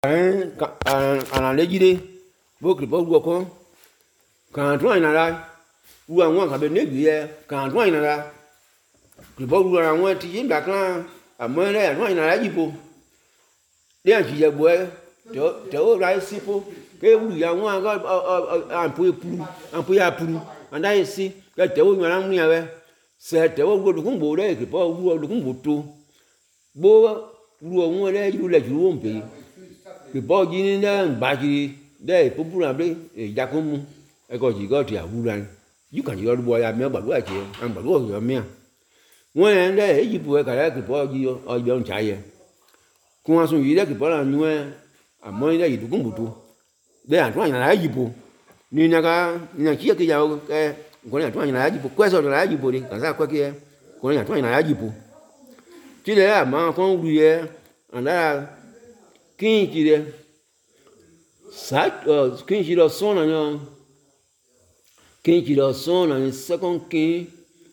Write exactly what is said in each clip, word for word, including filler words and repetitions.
Hein, à la légide, beaucoup de beaucoup quand toi il a là, ou à moi quand ben négrier, quand toi il a là, que beaucoup à moi tiens d'accord, à moi là, toi il a là du pot. Les gens qui boivent, tu tu au là ici pour que vous y a moi un peu plus, un peu à plus, on a ici, que tu au là moi avec, c'est tu au le combo là, que pas au le combo tout. Bo lu au moi là, il le joue un peu. Que pas dire là bâti des pour pour appeler et jacomu et quand tu go tu as voulu you can you boy a me ba lu ache am ba lu yo me won en de yi bu e ka que pas dire o bi on chaye kun asun yi de que pas la nu e amo ile yi du kun butu de an twa na yi bu ni na ka na ki ke ya ke ko na twa na yi bu ko so na yi bu ni ka sa ko ke ko na twa na yi bu ti le ama kon lu ye anda Quinze sat quinze da sona no quinze da sona in second king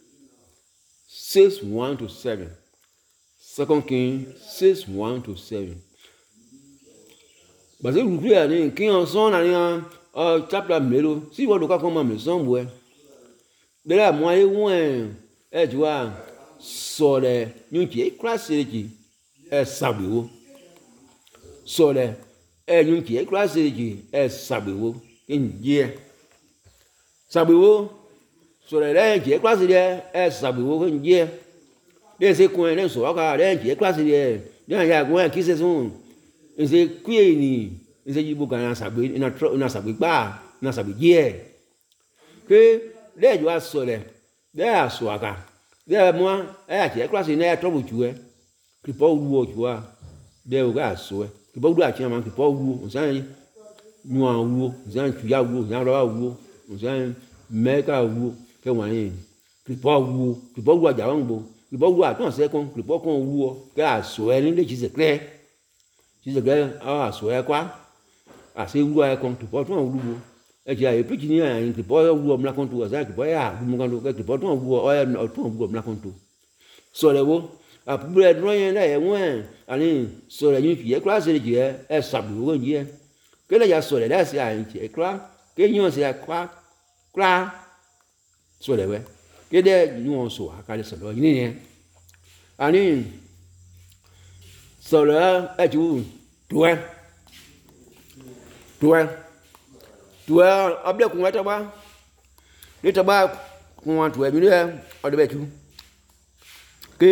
six one to seven second king six one to seven parce que vous voyez ni king en sona ni euh chapter melo si vous doka comme me sombre de là moi et ouais et tu vois sole ni qui classe qui est sabio sole ẹ̀yìn kìí kíláàsì èjì ẹ̀ ṣàgbéwò ìjẹ́ ṣàgbéwò sọ̀rọ̀ lẹ́yìn kìí kíláàsì rẹ̀ ẹ̀ ṣàgbéwò ìjẹ́ lẹ́yìn ṣe kun ẹ̀ lẹ́yìn sọ̀rọ̀ ká lẹ́yìn kìí kíláàsì rẹ̀ lẹ́yìn àyà àgùn ẹ̀ kí ṣe sùn ẹ̀ṣẹ̀ kúyè ní ẹ̀ṣẹ̀ yìí bùkà ní ṣàgbé ní ṣàgbé gbà ní ṣàgbé jẹ́ pé lẹ́yìn wá sọ̀rọ̀ lẹ́yìn àṣọ àká lẹ́yìn mọ́ ẹ̀ àkìí kíláàsì ní ẹ̀ tọ́bù jù ẹ̀ kìpọ̀ wù ọ̀ jù wá lẹ́yìn wá àṣọ ẹ̀ kìpọ̀ wù àti àmà kìpọ̀ wù ọ̀sán nyua wù ọ̀sán tuya wù ọ̀sán rọ́bà wù ọ̀sán mẹ́ka wù kẹwàá yẹn kìpọ̀ wù kìpọ̀ wù àjà wọn gbò kìpọ̀ wù àtúnṣe sẹ́kọ̀n kìpọ̀ kàn wù ọ kẹ́ àṣọ ẹ̀ nílé jìṣẹ̀ kẹ́ jìṣẹ̀ kẹ́ ọ̀ àṣọ ẹ̀ kwa àṣẹ wù ẹ̀ kàn kìpọ̀ tún wù wù ẹ̀ jẹ́ àyè pìtì ní àyè kìpọ̀ wù ọ̀mùlá kan tó ọ̀sán kìpọ̀ ẹ̀ àdúmọ̀ kan tó kẹ́ kìpọ̀ tún wù ọ ẹ̀ tún wù ọ̀mùlá kan tó sọ̀rọ̀ wo àpòpọ̀ ẹ̀ dúró yẹn náà ẹ̀ wọ́n ẹ̀ àní sọ̀rọ̀ yín fìyẹ́ kíláà ṣe lè jẹ́ ẹ̀ ṣàbùwò yín ẹ̀ kẹ́lẹ́ yà sọ̀rọ̀ ẹ̀ ṣe àyìn tiẹ̀ kíláà kéyìn ṣe kíláà kíláà sọ̀rọ̀ wẹ̀ kédé yín wọn sọ̀ àkàlẹ̀ sọ̀rọ̀ yín nìyẹn àní sọ̀rọ̀ ẹ̀ tù tuẹ́ tuẹ́ tuẹ́ ọbẹ̀ kùn wẹ́ tọ́gbà ní tọ́gbà kùn wọn tuẹ́ bí ní ẹ̀ ọdẹ bẹ̀ tù ké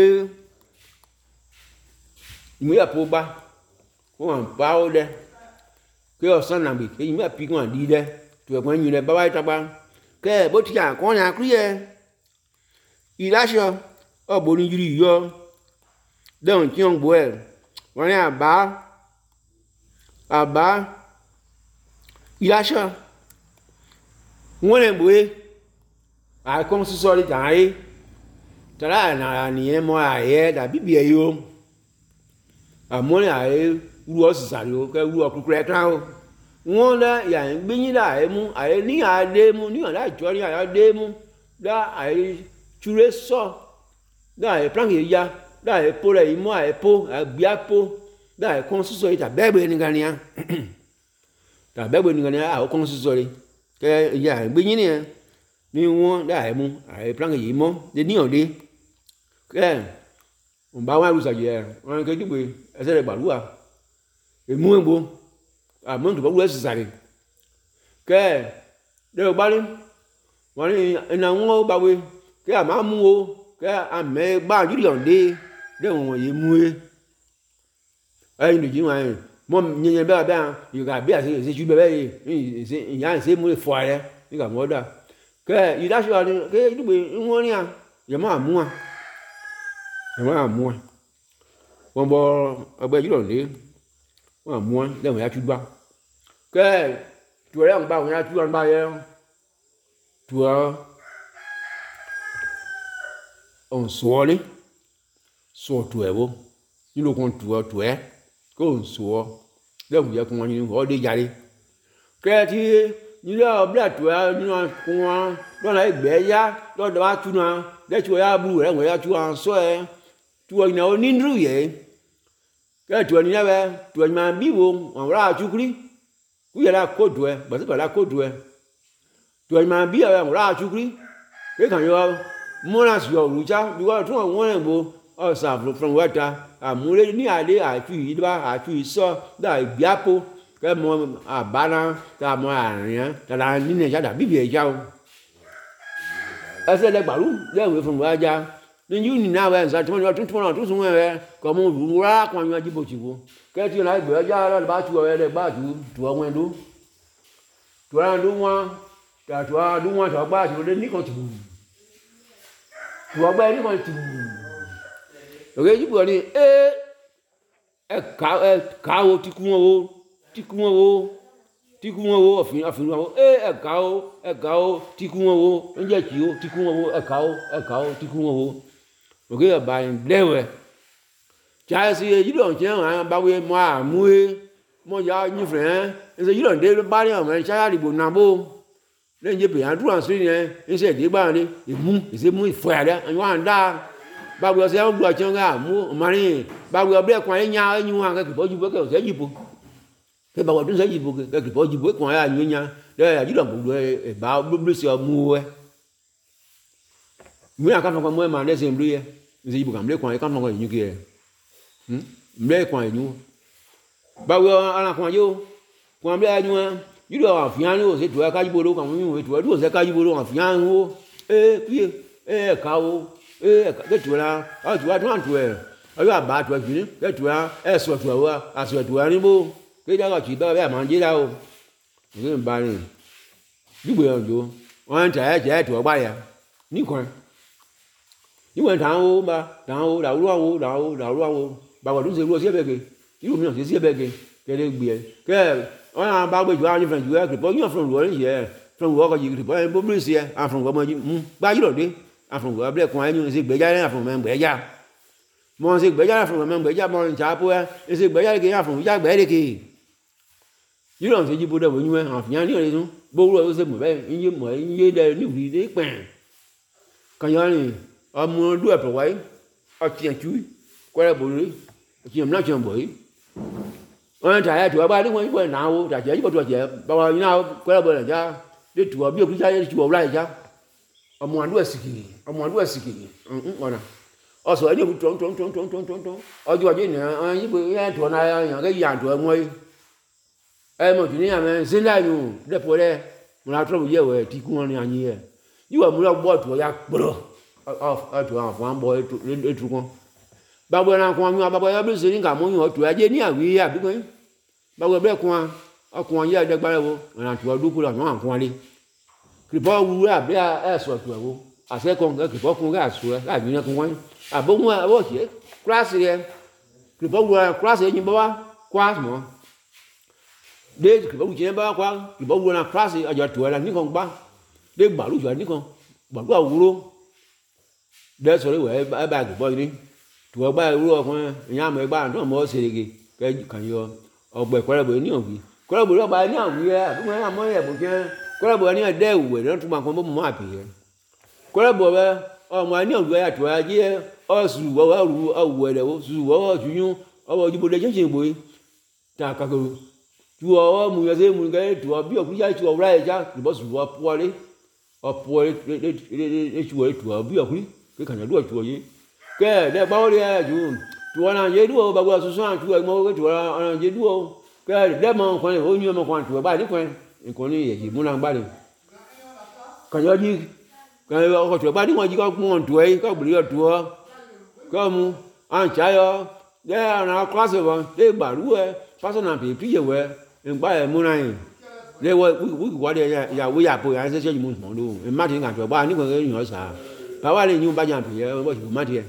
ìmúyà pọ̀ bá wọ́n bá ó dẹ́ kí ọ̀sán nàbì kí ìmúyà pí kàn dí dẹ́ tó ẹ̀kọ́ ẹ̀yìn rẹ̀ bábá ìtàgbà kẹ́ ẹ̀ bó ti àkọ́nyà kúrìyẹ ìláṣọ ọ̀bọ̀ oníjìrì yọ dẹ́hùn tí wọ́n gbọ́ ẹ̀ wọ́n ní àbá àbá ìláṣọ wọ́n lè bòye àìkọ́ sísọ ní tàáyé tàrà àníyàn mọ́ àyẹ́ dàbí bí ẹ̀ yóò àmọ́ ní àyè wú ọ sísàlẹ̀ o kẹ́ wú ọ kúkúrẹ́ tán o wọ́n lẹ́ yàrá gbẹ́yìn là àyè mú àyè ní àdé mú níyàn láì jọ ní àyè mú lá àyè túré sọ lá àyè pàǹkì ya lá àyè pó rẹ̀ yìí mọ́ àyè pó àyè bíá pó lá àyè kọ́ sísọ yìí tàbẹ́gbẹ́ nìkan ni ya tàbẹ́gbẹ́ nìkan ni ya àwọn kọ́ sísọ yìí kẹ́ yàrá gbẹ́yìn nìyẹn ní wọ́n lá àyè mú àyè pàǹkì yìí mọ́ lé níyàn dé kẹ́ on ba wa rusa je on ke jugbe ese re gbaluwa emu egbo amon to gbaluwa sisare ke de o bari won ni ina won ba we ke a ma mu o ke a me gba juri onde de won ye mu e ayi ni ji wan mo nyenye ba ba you ga bi ase se ju be be se ya se mu le fo are ni ga mo da ke ida so ni ke jugbe won ni a ye ma mu a wọ́n á mú ẹ wọ́n bọ ọgbẹ́ yìí lọ́nà wọ́n á mú ẹ lẹ́wọ̀n yá túbá kẹ́ ẹ̀ tù ẹ̀ lẹ́wọ̀n bá wọn yá túbá bá yẹ tù ẹ̀ ọ̀n sọ̀ọ́ ní sọ̀ tù ẹ̀ wọ́ nílò kan tù ẹ̀ tù ẹ̀ kó ọ̀n sọ̀ọ́ lẹ́wọ̀n yẹ kún wọn nínú ọdẹ jáde kẹ́ ẹ̀ tí nílò ọbẹ̀ tù ẹ̀ nínú kún wọn lọ́nà ẹgbẹ́ yá lọ́dọ̀ wá tú náà lẹ́tù ẹ̀ yá bú rẹ̀ wọ́n yá tú wọn sọ ẹ̀ tu ọ̀nà onírú yẹ cái tuổi này về tuổi mà biết vùng mà ra chú kri cứ giờ là cốt tuổi bà sẽ phải là cốt tuổi tuổi mà biết là ra chú kri cái thằng yêu mua là sửa lũ cha vì vậy chúng ta muốn là bộ ở xã from from what ta à mua lấy ní ai đấy à chui đi ba à chui so đại biáp po cái mua à ba na ta mua à nhá ta là ní này cha đã biết về sao ở đây là bảo luôn đây là from what cha nên như thế nào vậy sao chúng ta chúng ta chúng ta vậy có một vụ ra quan nhau chỉ bộ chỉ vụ cái chuyện này bữa ra là ba chùa vậy ba chùa chùa ngoài đúng chùa là đúng không cả chùa đúng không chùa ba chùa đến ní con chùa chùa bên ní con chùa rồi cái bữa này ê ê cá ê cá ô tí cung ô tí cung ô tí cung ô ở phía ở phía ô ê ê cá ô ê cá ô tí cung ô anh chơi chiếu tí cung ô ê cá ô ê cá ô tí cung ô rồi cái bài đều vậy trái gì dưới đường chơi mà bao nhiêu mà mua mua giá như vậy bây giờ dưới đường đều ba mươi mà trái đi buồn nằm bông nên như bây giờ chúng ta suy này anh sẽ đi bao đi thì mua thì sẽ mua phèo đấy anh nói đa bao giờ sẽ không đuổi chơi cả mua mà đi bao giờ biết quay nhau nhưng mà cái kiểu bao nhiêu cái kiểu sẽ gì buồn cái bao giờ sẽ gì buồn cái kiểu bao nhiêu cái quay như nhau đây là dưới đường buồn đuổi bao lúc lúc xưa mua mấy là các phòng mua mà để xem đi gì buồn cảm thấy quay các phòng như kia mẹ quan như bao giờ anh quan như quan mẹ như như đó phiền như sẽ đuổi cái gì bố còn như đuổi đuổi sẽ cái gì bố còn phiền như ê kia ê cao ê cái đuổi là ở đuổi nó đuổi ở đó ba đuổi gì cái đuổi ê sửa đuổi à à sửa đuổi đi bố cái đó là chỉ đó bé mà gì đâu cái ba này như bây giờ chú anh trẻ trẻ đuổi ba à ní quan như vậy thằng ô ba thằng ô đào luôn ô đào đào luôn ô bao giờ đúng giờ luôn xếp về kì, chứ không phải xếp về kì, cái này bịa, cái à bao bây giờ như phần dưới thì bao nhiêu phần lúa gì vậy, phần lúa có gì thì bao nhiêu bông lúa à phần lúa mà bao nhiêu rồi đi, à phần lúa bây giờ quan như gì bây giờ là phần mình bây giờ, mà gì bây giờ là phần mình bây giờ mà chả bữa, gì bây giờ cái à phần bây bây đi kì, chứ làm gì bữa đâu bao nhiêu à nhà như này xuống, bông lúa sẽ mười bảy, như mười như đây như gì đấy bèn, cái này à mua đuôi phải vậy, à tiền chuối quay lại bụi chỉ làm nó chuyện bụi anh chạy chùa ba đứa mấy quay nào chạy chạy có chùa chạy bao nhiêu nào quay lại bụi là cha đi chùa biết cái chạy chùa lại cha ông muốn đuổi xì ông muốn đuổi xì ừ ngon à ở sửa như trốn trốn trốn trốn trốn trốn trốn ở chùa chứ nè anh với bụi cái chùa này nhà cái giàn chùa ngoài em mà chuyện này mà xin lại luôn để bụi đây mà làm sao bây giờ vậy thì cũng là như vậy nhưng mà muốn làm bò chùa ya bự ở ở chùa phong bò lên lên chùa bao giờ nào quan bao giờ biết xử lý cả mọi người tuổi gì nhỉ vì à biết không bao giờ biết quan ở quan gì được bao nhiêu là tuổi đủ là nó hàng quan đi cái bao nhiêu là biết à sửa tuổi vô à sẽ con cái bao con cái sửa cái gì nó cũng quan à bông à bao nhiêu class gì cái bao nhiêu class gì như bao class mà để cái bao nhiêu bao quan cái bao nhiêu là class gì ở giờ tuổi là những con ba để bảo lúc giờ những con bảo lúc đầu luôn để xử lý vậy ba cái bao nhiêu chùa ba luôn không nhà mấy ba nó mua xì gì cái cái gì ở bề quay bề nhiều gì quay bề đó ba nhiều gì à đúng không làm mấy bữa kia quay bề này đều bề đó chúng ta không có mua gì quay bề ở ngoài nhiều người à chùa gì ở sủ ở ở ở bề đâu sủ ở chú nhung ở bề bề đấy chứ bề ta cái chùa ở mùi gì mùi cái chùa biết cũng giải chùa ra chứ thì bỏ sủ ở po đi ở po đi đi đi đi chùa chùa biết cũng cái khả năng đuổi chùa gì cái để bao đi chú chú anh dễ đua bao giờ số sang chú anh mua cái chú anh dễ đua cái để mà quan hệ bao nhiêu mà quan chú ba đứa quen còn đi chỉ muốn làm ba đứa cái gì gì cái có chú ba đứa ngoài chỉ có muốn chú ấy có bự chú có mu anh trai đó để nào class rồi để bà đứa phát sinh làm việc gì vậy em ba muốn này để tôi tôi tôi đây ya ya tôi ya bồi anh sẽ chơi gì muốn mong luôn em mắt thì ngàn chú ba đứa cái nhỏ sao bà ba này nhung ba nhà thì bao nhiêu mắt thì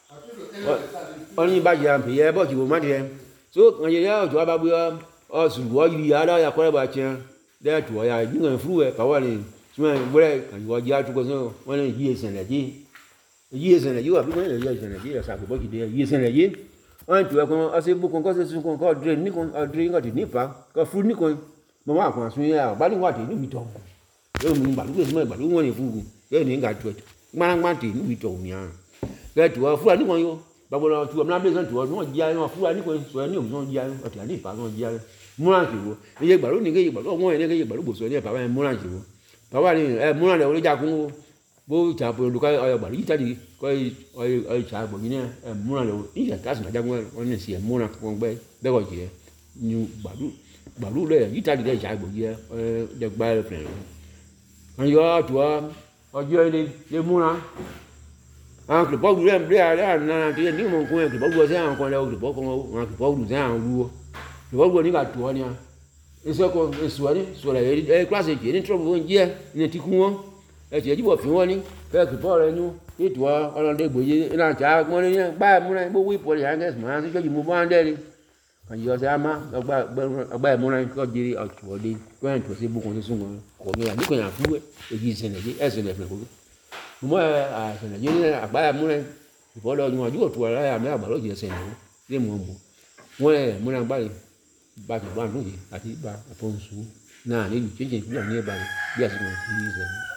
anh ba nhà thì bao nhiêu mắt thì số ngày gì đó chú ba bữa ở sủa gì đó ya quay ba chuyện để chú ya những người phụ bà ba này chúng mình bữa nay cái chú ya chú có sao anh này gì xem là gì gì xem là gì à biết mấy là gì xem là gì là sao cái bao nhiêu gì xem là gì anh chú con ở đây con có sự con có drain ní con drain có thì ní phải có fruit ní con mà mà con suy ra ba đi qua thì nó bị trồng rồi mình bảo lúc này bảo lúc này phụ cái này cả chuột mang mang thì nó bị trồng nha cái chùa phụ là nước ngoài vô gbàgbọ́ lọ tu ọmọ abẹ́sẹ̀ tu ọdún ọ̀jì ayé wọn fúra ní kò sọ ẹ ní òmùsọ̀ ọ̀jì ayé ọ̀tí àdé ìfà náà ọ̀jì ayé múra ti wo iye gbàlú ní kéye gbàlú ọ̀wọ́n yẹn ní kéye gbàlú gbòsò ní ẹ̀ bàbá yẹn múra ti wo bàbá ni ẹ múra lẹ̀ olójà kún wo bó ìtàn àpò olùkọ́ ọyọ gbàlú yìí tàbí kọ́ ọyọ ìtàn àgbò yìí ní ẹ múra lẹ̀ ìyà tásì nàjà wọn ní sí ẹ múra wọn gbẹ bẹ́ẹ̀ kọ́ jẹ́ ní gbàlú gbàlú lẹ̀ yìí tàbí ìtàn àgbò yìí ẹ dẹ́gbà ẹ fẹ̀ wọn yọ ọ̀tọ̀ ọjọ́ ilé lé múra àwọn kìlìpọ̀ gbúdọ̀ ẹ̀ bílẹ̀ àlẹ́ àná àti ẹ̀ ní ìmọ̀ nǹkan ẹ̀ kìlìpọ̀ gbúdọ̀ sí àwọn kan lẹ́wọ̀ kìlìpọ̀ kan àwọn kìlìpọ̀ gbúdọ̀ sí àwọn wúwo kìlìpọ̀ gbúdọ̀ nígbà tó ọ́ ni à ẹsẹ̀ kan èso ẹ̀ ní sọ̀rọ̀ ẹ̀ kílásì èjì ní trọ́bù wọn jẹ́ ní ti kún wọn ẹ̀sì ẹ̀ jíbọ̀ fi wọn ní fẹ́ kìlìpọ̀ rẹ̀ ní ètò ọlọ́dẹ gbòye iná àti àwọn ní báyìí múra gbówó ìpọ̀ rẹ̀ yàgẹ́sì máa ń sọ́jú mo bá ń dẹ́rẹ́ kàyí ọ̀sẹ̀ àmà ọgbà ìmúra kọ́ di ọ̀tùwọ̀dé kọ́yìn tó ṣe bókun tó sún wọn kọ̀ ní àdínkù yàn fún èyí ìṣẹ̀lẹ̀ ẹ̀sẹ̀lẹ̀ fẹ̀ kó mo àṣẹlẹ̀ yé ní àgbáyà múra ìfọ́lọ́ ọdún ọjọ́ òtún ọ̀rẹ́ àmì àgbàlọ́ jẹ́ ẹsẹ̀ ìnáwó lé mọ̀ mọ̀ wọ́n ẹ̀ múra gbáyé bá ti bá lóye àti bá àfọ̀nsù náà nílùú chéńjẹ̀ ìpínlẹ̀ ní ẹ̀bà bí àṣìkò ìṣẹ̀lẹ̀